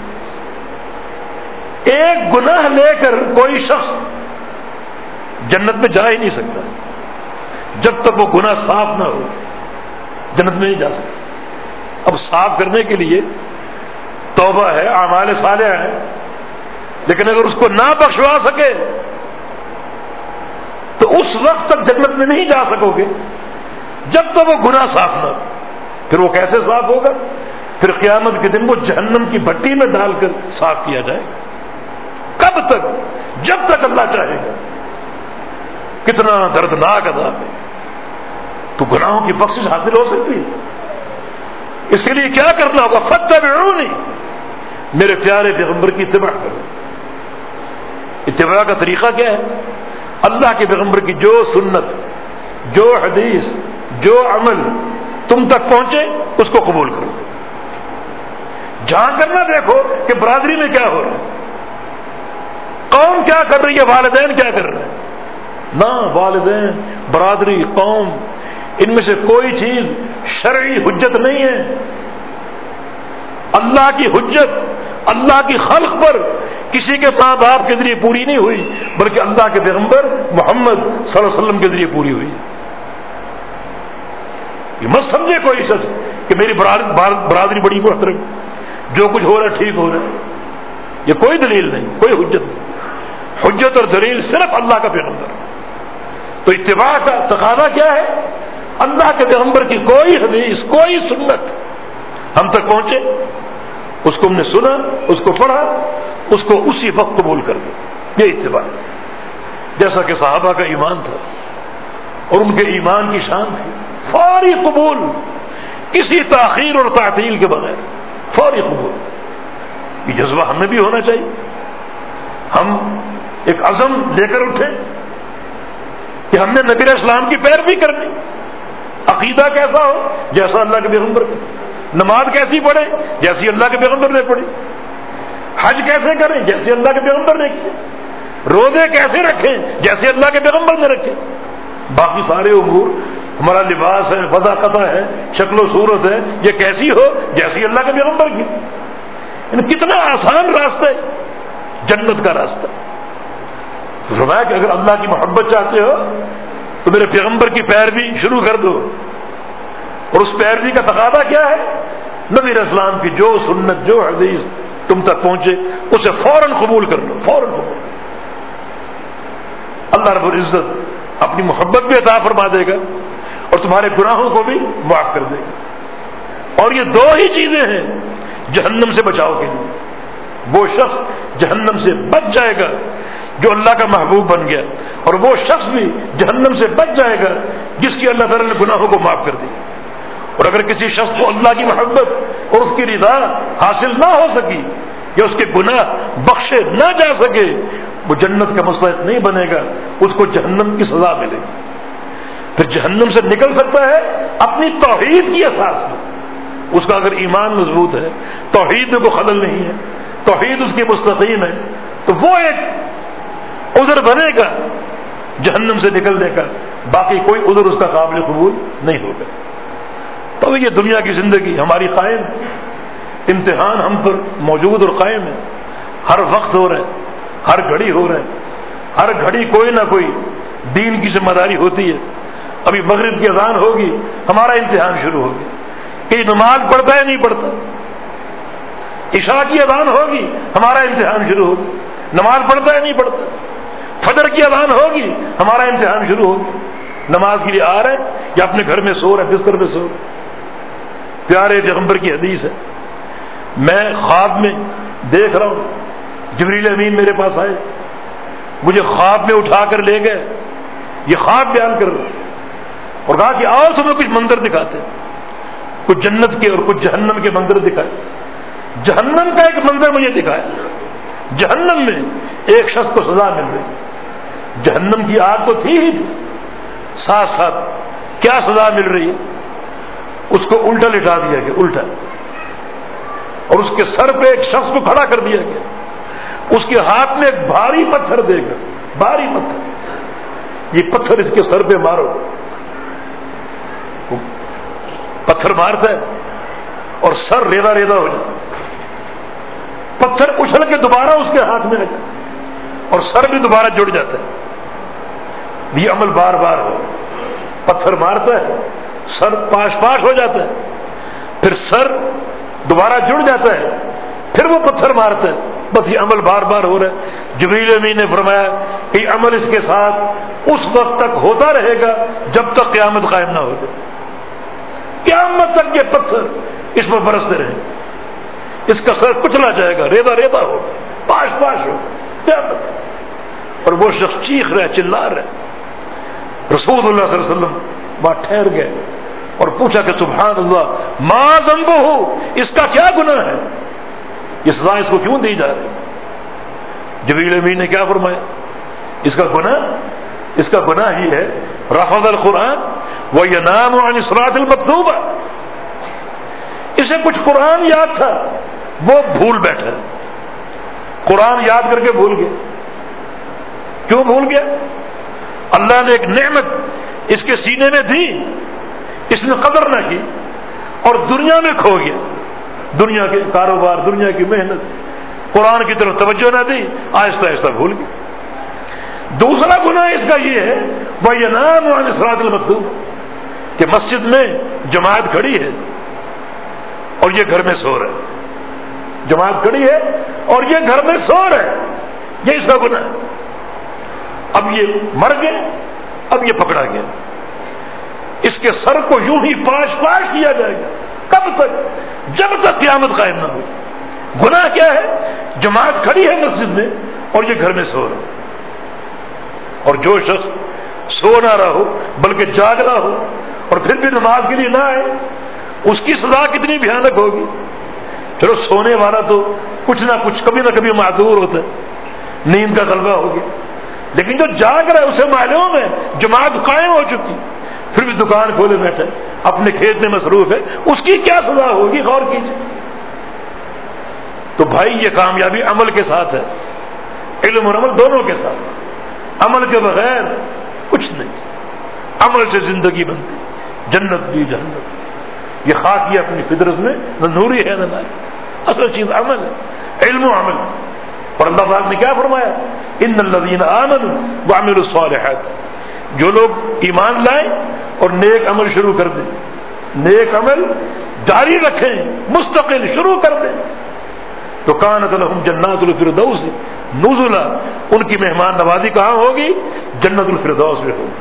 ایک گناہ لے کر کوئی شخص جنت میں جا ہی نہیں سکتا جب تک وہ گناہ صاف نہ ہو، جنت میں نہیں جا سکتا۔ اب صاف کرنے کے لیے توبہ ہے، اعمال صالحہ ہے، لیکن اگر اس کو نہ بخشوا سکے تو اس وقت تک جنت میں نہیں جا سکو گے جب تک وہ گناہ صاف نہ ہو۔ پھر وہ کیسے صاف ہوگا؟ پھر قیامت کے دن وہ جہنم کی بھٹی میں ڈال کر صاف کیا جائے۔ کب تک؟ جب تک اللہ چاہے گا۔ کتنا دردناک عذاب ہے۔ تو گناہوں کی بخشش حاصل ہو سکتی ہے، اس کے لیے کیا کرنا ہوگا؟ فاتبعونی، میرے پیارے پیغمبر کی اتباع کرو۔ اتباع کا طریقہ کیا ہے؟ اللہ کے پیغمبر کی جو سنت، جو حدیث، جو عمل تم تک پہنچے اس کو قبول کرو۔ جہاں کرنا دیکھو کہ برادری میں کیا ہو رہا ہے، قوم کیا کر رہی ہے، والدین کیا کر رہے ہیں۔ نہ، والدین، برادری، قوم، ان میں سے کوئی چیز شرعی حجت نہیں ہے۔ اللہ کی حجت اللہ کی خلق پر کسی کے ماں باپ کے ذریعے پوری نہیں ہوئی، بلکہ اللہ کے پیغمبر محمد صلی اللہ علیہ وسلم کے ذریعے پوری ہوئی۔ یہ مت سمجھے کوئی شخص کہ میری برادری بڑی محترم، جو کچھ ہو رہا ہے ٹھیک ہو رہا ہے، یہ کوئی دلیل نہیں، کوئی حجت نہیں۔ حجت اور دلیل صرف اللہ کا پیغمبر۔ تو اتباع کا تقاضا کیا ہے؟ اللہ کے پیغمبر کی کوئی حدیث، کوئی سنت ہم تک پہنچے، اس کو ہم نے سنا، اس کو پڑھا، اس کو اسی وقت قبول کر دیا۔ یہ اتباع، جیسا کہ صحابہ کا ایمان تھا اور ان کے ایمان کی شان تھی فوری قبول، کسی تاخیر اور تعطیل کے بغیر فوری قبول. یہ جذبہ ہمیں بھی ہونا چاہیے. ہم ایک عزم لے کر اٹھیں کہ ہم نے نبی علیہ السلام کی پیروی کرنی. عقیدہ کیسا ہو؟ جیسا اللہ کے پیغمبر کا. نماز کیسی پڑھیں؟ جیسی اللہ کے پیغمبر نے پڑھی. حج کیسے کریں؟ جیسے اللہ کے پیغمبر نے کیے. روزے کیسے رکھیں؟ جیسے اللہ کے پیغمبر نے رکھے. باقی سارے امور، ہمارا لباس ہے، فضاقتہ ہے، شکل و صورت ہے، یہ کیسی ہو؟ جیسی اللہ کے پیغمبر کی. یعنی کتنا آسان راستہ ہے، جنت کا راستہ. فرمایا کہ اگر اللہ کی محبت چاہتے ہو تو میرے پیغمبر کی پیروی شروع کر دو. اور اس پیروی کا تقاضا کیا ہے؟ نبی علیہ السلام کی جو سنت، جو حدیث تم تک پہنچے اسے فوراً قبول کر لو، فوراً قبول. اللہ رب العزت اپنی محبت بھی عطا فرما دے گا اور تمہارے گناہوں کو بھی معاف کر دے گا. اور یہ دو ہی چیزیں ہیں جہنم سے بچاؤ کے لیے. وہ شخص جہنم سے بچ جائے گا جو اللہ کا محبوب بن گیا، اور وہ شخص بھی جہنم سے بچ جائے گا جس کی اللہ تعالیٰ نے گناہوں کو معاف کر دی. اور اگر کسی شخص کو اللہ کی محبت اور اس کی رضا حاصل نہ ہو سکی یا اس کے گناہ بخشے نہ جا سکے، وہ جنت کا مستحق نہیں بنے گا، اس کو جہنم کی سزا ملے گی. پھر جہنم سے نکل سکتا ہے اپنی توحید کی اساس میں. اس کا اگر ایمان مضبوط ہے، توحید میں کوئی خلل نہیں ہے، توحید اس کی مستقیم ہے، تو وہ ایک عذر بنے گا جہنم سے نکلنے کا. باقی کوئی عذر اس کا قابل قبول نہیں ہوگا. تو یہ دنیا کی زندگی ہماری قائم، امتحان ہم پر موجود اور قائم ہے. ہر وقت ہو رہا ہے، ہر گھڑی ہو رہا ہے، ہر گھڑی کوئی نہ کوئی دین کی ذمہ داری ہوتی ہے. ابھی مغرب کی اذان ہوگی، ہمارا امتحان شروع ہوگی کہ نماز پڑھتا ہے نہیں پڑھتا. عشاء کی اذان ہوگی، ہمارا امتحان شروع ہوگی، نماز پڑھتا ہے نہیں پڑھتا. فجر کی اذان ہوگی، ہمارا امتحان شروع ہوگی. نماز کے لیے آ رہے ہیں یا اپنے گھر میں سو رہے، بستر میں سو رہے. پیارے پیغمبر کی حدیث ہے، میں خواب میں دیکھ رہا ہوں جبریل امین میرے پاس آئے، مجھے خواب میں اٹھا کر لے گئے. یہ خواب بیان کر رہے اور کہا کہ آؤ تمہیں کچھ منظر دکھاتے، کچھ جنت کے اور کچھ جہنم کے منظر دکھائے. جہنم کا ایک منظر مجھے دکھایا. جہنم میں ایک شخص کو سزا مل رہی. جہنم کی آگ تو تھی ہی تھی، ساتھ ساتھ کیا سزا مل رہی ہے؟ اس کو الٹا لٹا دیا گیا، الٹا، اور اس کے سر پہ ایک شخص کو کھڑا کر دیا گیا. اس کے ہاتھ میں ایک بھاری پتھر دے گا، بھاری پتھر. یہ پتھر اس کے سر پہ مارو. پتھر مارتا ہے اور سر ریدا ریدا ہو جاتا. پتھر اچھل کے دوبارہ اس کے ہاتھ میں آ جاتا اور سر بھی دوبارہ جڑ جاتا ہے. یہ عمل بار بار ہو. پتھر مارتا ہے، سر پاش پاش ہو جاتا ہے، پھر سر دوبارہ جڑ جاتا ہے، پھر وہ پتھر مارتا ہے. بس یہ عمل بار بار ہو رہا ہے. جبریل امین نے فرمایا کہ یہ عمل اس کے ساتھ اس وقت تک ہوتا رہے گا جب تک قیامت قائم نہ ہو جائے. قیامت تک یہ پتھر اس پر برستے رہے. اس کا سر کچلا جائے گا، ریدا ریدا ہو، پاش پاش ہو قیامت. اور وہ شخص چیخ رہا ہے، چلا رہا ہے. رسول اللہ صلی اللہ علیہ وسلم وہاں ٹھہر گئے اور پوچھا کہ سبحان اللہ، ما ذنبہ، اس کا کیا گناہ ہے؟ یہ سزا اس کو کیوں دی جا رہی؟ جبریل امین نے کیا فرمایا؟ اس کا گناہ اس کا گناہ ہی ہے رفض القرآن وینام عن الصلاۃ المکتوبہ. اسے کچھ قرآن یاد تھا، وہ بھول بیٹھا. قرآن یاد کر کے بھول گیا. کیوں بھول گیا؟ اللہ نے ایک نعمت اس کے سینے میں دی، اس نے قدر نہ کی اور دنیا میں کھو گیا. دنیا کے کاروبار، دنیا کی محنت، قرآن کی طرف توجہ نہ دی، آہستہ آہستہ بھول گیا. دوسرا گناہ اس کا یہ ہے وَيَنَامُ عَنِ الصَّلَاةِ الْمَكْتُوبَةِ، کہ مسجد میں جماعت کھڑی ہے اور یہ گھر میں سو رہا ہے. جماعت کھڑی ہے اور یہ گھر میں سو رہا ہے، یہ اس کا گناہ ہے. اب یہ مر گئے، اب یہ پکڑا گیا. اس کے سر کو یوں ہی پاش پاش کیا جائے گا. کب تک؟ جب تک قیامت قائم نہ ہو. گناہ کیا ہے؟ جماعت کھڑی ہے مسجد میں اور یہ گھر میں سو رہا. اور جو شخص سو نہ رہا ہو بلکہ جاگ رہا ہو اور پھر بھی نماز کے لیے نہ آئے، اس کی سزا کتنی بھیانک ہوگی۔ چلو سونے والا تو کچھ نہ کچھ کبھی نہ کبھی معذور ہوتا ہے، نیند کا غلبہ ہو گیا، لیکن جو جاگ رہا ہے اسے معلوم ہے جماعت قائم ہو چکی، پھر بھی دکان کھولے بیٹھے اپنے کھیت میں مصروف ہے، اس کی کیا سزا ہوگی؟ غور کیجیے۔ تو بھائی یہ کامیابی عمل کے ساتھ ہے، علم اور عمل دونوں کے ساتھ، عمل کے بغیر کچھ نہیں، عمل سے زندگی بنتی، جنت بھی جہنت بھی، یہ خاکی اپنی فطرت میں نہ نوری ہے نہ ناری، اصل چیز عمل ہے، علم و عمل۔ اور اللہ پاک نے کیا فرمایا؟ ان الذین آمنوا وعملوا الصالحات، جو لوگ ایمان لائیں اور نیک عمل شروع کر دیں، نیک عمل جاری رکھیں، مستقل شروع کر دیں، تو کانت لہم جنات الفردوس نزلا، ان کی مہمان نوازی کہاں ہوگی؟ جنت الفردوس میں ہوگی،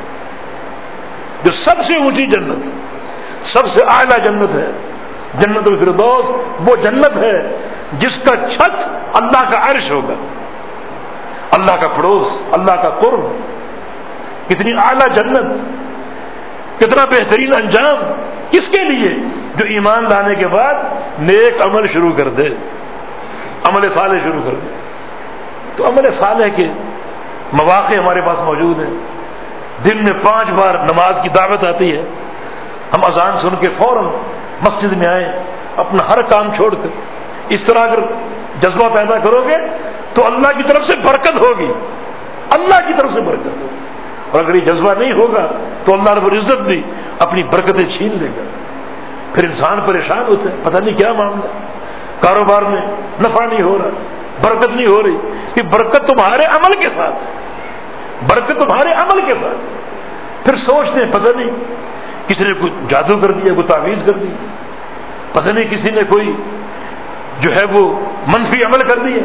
جو سب سے اونچی جنت، سب سے اعلیٰ جنت ہے جنت الفردوس۔ وہ جنت ہے جس کا چھت اللہ کا عرش ہوگا، اللہ کا پڑوس، اللہ کا قرب، کتنی اعلیٰ جنت، کتنا بہترین انجام، کس کے لیے؟ جو ایمان لانے کے بعد نیک عمل شروع کر دے، عمل صالح شروع کر دے۔ تو عمل صالح کے مواقع ہمارے پاس موجود ہیں، دن میں پانچ بار نماز کی دعوت آتی ہے، ہم اذان سن کے فوراً مسجد میں آئیں، اپنا ہر کام چھوڑ کر، اس طرح اگر جذبہ پیدا کرو گے تو اللہ کی طرف سے برکت ہوگی، اللہ کی طرف سے برکت ہوگی، اور اگر یہ جذبہ نہیں ہوگا تو اللہ رب العزت بھی اپنی برکتیں چھین لے گا، پھر انسان پریشان ہوتا ہے، پتہ نہیں کیا معاملہ، کاروبار میں نفع نہیں ہو رہا، برکت نہیں ہو رہی، کہ برکت تمہارے عمل کے ساتھ، برکت تمہارے عمل کے ساتھ۔ پھر سوچتے ہیں پتہ نہیں کسی نے کوئی جادو کر دیا، کوئی تعویذ کر دی، پتہ نہیں کسی نے کوئی جو ہے وہ منفی عمل کر دیا،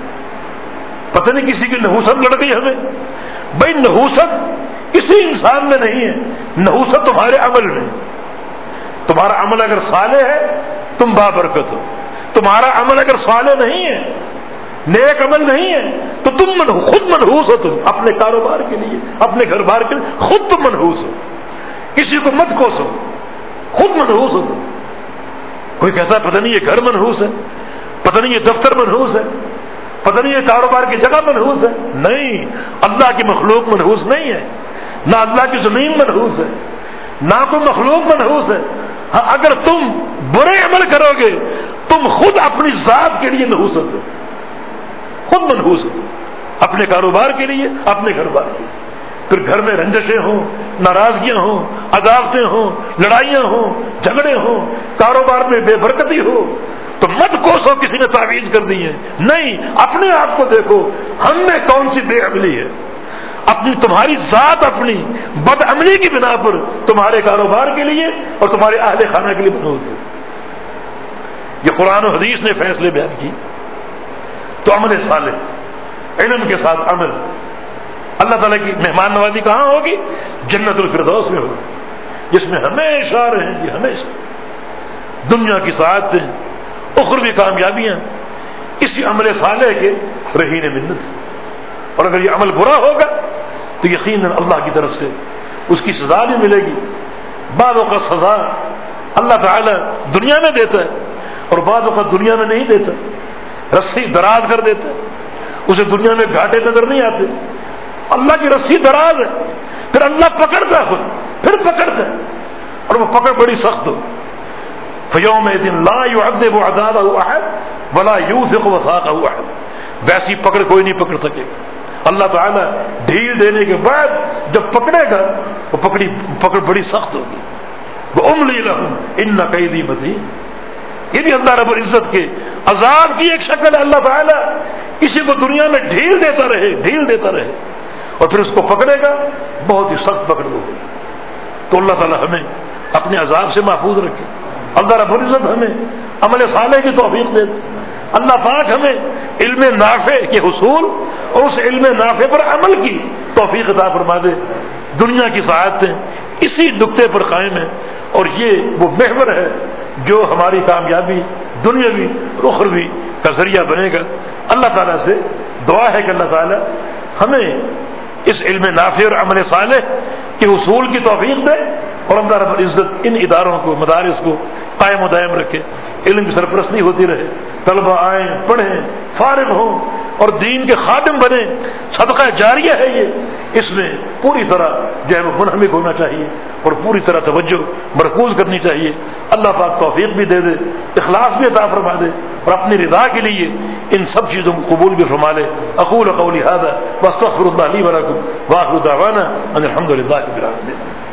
پتہ نہیں کسی کی نحوست لڑ گئی ہمیں۔ بھائی نحوست کسی انسان میں نہیں ہے، نحوست تمہارے عمل میں۔ تمہارا عمل اگر صالح ہے تم بابرکت ہو، تمہارا عمل اگر صالح نہیں ہے، نیک عمل نہیں ہے، تو تم منحو خود منحوس ہو، تم اپنے کاروبار کے لیے، اپنے گھر بار کے لیے خود تم منحوس ہو، کسی کو مت کوسو، خود منحوس ہو تم۔ کوئی کہتا ہے پتہ نہیں یہ گھر منحوس ہے، پتہ نہیں یہ دفتر منحوس ہے، پتہ نہیں یہ کاروبار کی جگہ منحوس ہے۔ نہیں، اللہ کی مخلوق منحوس نہیں ہے، نہ اللہ کی زمین منحوس ہے، نہ کوئی مخلوق منحوس ہے۔ ہاں اگر تم برے عمل کرو گے تم خود اپنی ذات کے لیے نحوست ہو، خود منحوس ہو، اپنے کاروبار کے لیے، اپنے گھر بار کے لیے۔ پھر گھر میں رنجشیں ہوں، ناراضگیاں ہوں، عداوتیں ہوں، لڑائیاں ہوں، جھگڑے ہوں، کاروبار میں بے برکتی ہو، تو مت کوسو کسی نے تعویذ کر دی ہے، نہیں، اپنے آپ کو دیکھو ہم میں کون سی بے عملی ہے، اپنی تمہاری ذات اپنی بد عملی کی بنا پر تمہارے کاروبار کے لیے اور تمہارے اہل خانہ کے لیے منحوس ہے۔ یہ قرآن و حدیث نے فیصلے بیان کی۔ تو عمل صالح، علم کے ساتھ عمل، اللہ تعالیٰ کی مہمان نوازی کہاں ہوگی؟ جنت الفردوس میں ہوگی، جس میں ہمیشہ رہیں گے، ہمیشہ دنیا کی سعادتیں، اخروی کامیابیاں اسی عمل صالح کے رہین منت۔ اور اگر یہ عمل برا ہوگا تو یقیناً اللہ کی طرف سے اس کی سزا بھی ملے گی۔ بعض اوقات سزا اللہ تعالیٰ دنیا میں دیتا ہے اور بعض اوقات دنیا میں نہیں دیتا، رسی دراز کر دیتا ہے، اسے دنیا میں گھاٹے نظر نہیں آتے، اللہ کی رسی دراز ہے، پھر اللہ پکڑتا ہے، خود پھر پکڑتا ہے، اور وہ پکڑ بڑی سخت ہو۔ فَيَوْمَئِذٍ لَا يُعَذِّبُ عَذَابَهُ أَحَدٌ وَلَا يُوثِقُ وَثَاقَهُ أَحَدٌ، ویسی پکڑ کوئی نہیں پکڑ سکے گا۔ اللہ تعالیٰ ڈھیل دینے کے بعد جب پکڑے گا وہ پکڑی پکڑ بڑی سخت ہوگی۔ وَأُمْلِي لَهُمْ إِنَّ كَيْدِي مَتِينٌ، یہ بھی اللہ رب العزت کے عذاب کی ایک شکل ہے۔ اللہ تعالیٰ کسی کو دنیا میں ڈھیل دیتا رہے، ڈھیل دیتا رہے، اور پھر اس کو پکڑے گا، بہت ہی سخت پکڑ ہوگی۔ تو اللہ تعالیٰ ہمیں اپنے عذاب سے محفوظ رکھے، اللہ رب العزت ہمیں عمل صالح کی توفیق دے، اللہ پاک ہمیں علم نافع کے حصول اور اس علم نافع پر عمل کی توفیق عطا فرما دے۔ دنیا کی سعادتیں اسی نقطے پر قائم ہیں، اور یہ وہ محور ہے جو ہماری کامیابی دنیاوی اور اخروی کا ذریعہ بنے گا۔ اللہ تعالیٰ سے دعا ہے کہ اللہ تعالیٰ ہمیں اس علم نافع اور عمل صالح کے حصول کی توفیق دے، اور اللہ رب العزت ان اداروں کو مدارس کو قائم و دائم رکھے، علم کی سرپرستی ہوتی رہے، طلبہ آئیں پڑھیں فارغ ہوں اور دین کے خادم بنیں، صدقہ جاریہ ہے یہ، اس میں پوری طرح جو ہے وہ منہمک ہونا چاہیے اور پوری طرح توجہ مرکوز کرنی چاہیے۔ اللہ پاک توفیق بھی دے دے، اخلاص بھی عطا فرما دے اور اپنی رضا کے لیے ان سب چیزوں کو قبول بھی فرما لے۔ اقول قولی ھذا واستغفر اللہ لی ولکم واخر دعوانا ان الحمد للہ رب العالمین۔